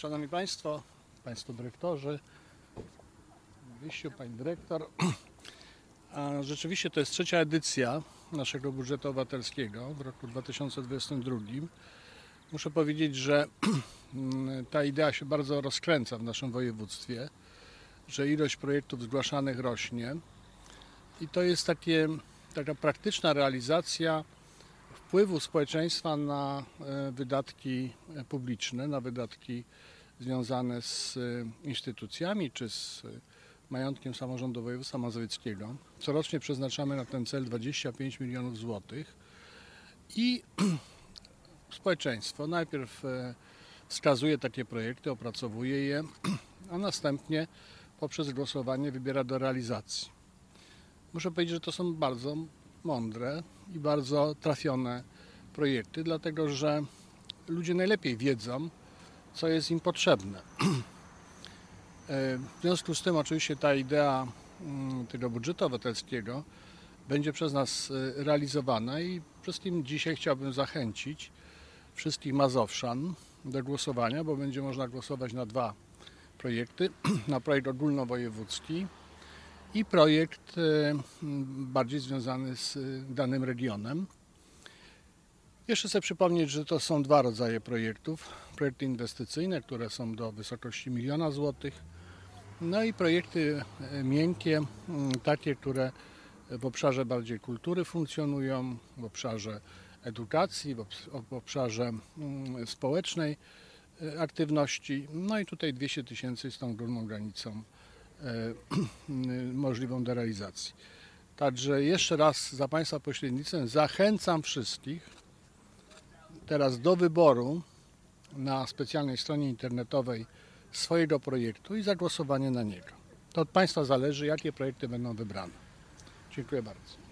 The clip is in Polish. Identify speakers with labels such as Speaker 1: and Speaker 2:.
Speaker 1: Szanowni Państwo, Państwo dyrektorzy, Wisiu, Pani dyrektor. A rzeczywiście to jest trzecia edycja naszego budżetu obywatelskiego w roku 2022. Muszę powiedzieć, że ta idea się bardzo rozkręca w naszym województwie, że ilość projektów zgłaszanych rośnie i to jest taka praktyczna realizacja wpływu społeczeństwa na wydatki publiczne, na wydatki związane z instytucjami czy z majątkiem samorządu województwa mazowieckiego. Corocznie przeznaczamy na ten cel 25 milionów złotych i społeczeństwo najpierw wskazuje takie projekty, opracowuje je, a następnie poprzez głosowanie wybiera do realizacji. Muszę powiedzieć, że to są bardzo mądre i bardzo trafione projekty, dlatego że ludzie najlepiej wiedzą, co jest im potrzebne. W związku z tym oczywiście ta idea tego budżetu obywatelskiego będzie przez nas realizowana i przede wszystkim dzisiaj chciałbym zachęcić wszystkich Mazowszan do głosowania, bo będzie można głosować na dwa projekty, na projekt ogólnowojewódzki i projekt bardziej związany z danym regionem. Jeszcze chcę przypomnieć, że to są dwa rodzaje projektów. Projekty inwestycyjne, które są do wysokości 1 000 000 złotych, no i projekty miękkie, takie, które w obszarze bardziej kultury funkcjonują, w obszarze edukacji, w obszarze społecznej aktywności. No i tutaj 200 000 jest tą górną granicą możliwą do realizacji. Także jeszcze raz za Państwa pośrednictwem zachęcam wszystkich teraz do wyboru na specjalnej stronie internetowej swojego projektu i zagłosowanie na niego. To od Państwa zależy, jakie projekty będą wybrane. Dziękuję bardzo.